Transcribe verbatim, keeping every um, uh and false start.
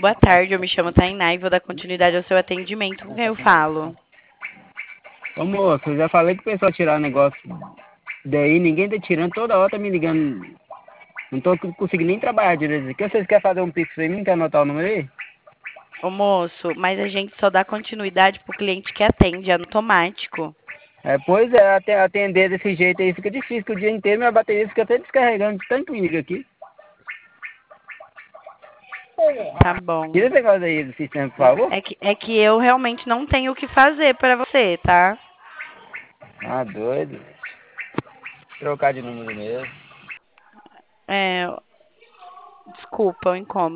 Boa tarde, eu me chamo Tainá e vou dar continuidade ao seu atendimento. Com quem eu falo? Ô moço, eu já falei que o pessoal tirar o negócio daí, ninguém tá tirando, toda hora tá me ligando. Não tô conseguindo nem trabalhar direito. O que vocês querem fazer um pix pra mim? Quer anotar o número aí? Ô moço, mas a gente só dá continuidade pro cliente que atende, é no automático. É, pois é, ate- atender desse jeito aí fica difícil, que o dia inteiro minha bateria fica até descarregando de tanto liga aqui. Tá bom. Tira esse negócio aí do sistema, por favor. É que, é que eu realmente não tenho o que fazer pra você, tá? Ah, doido. Trocar de número mesmo. É, desculpa o incômodo.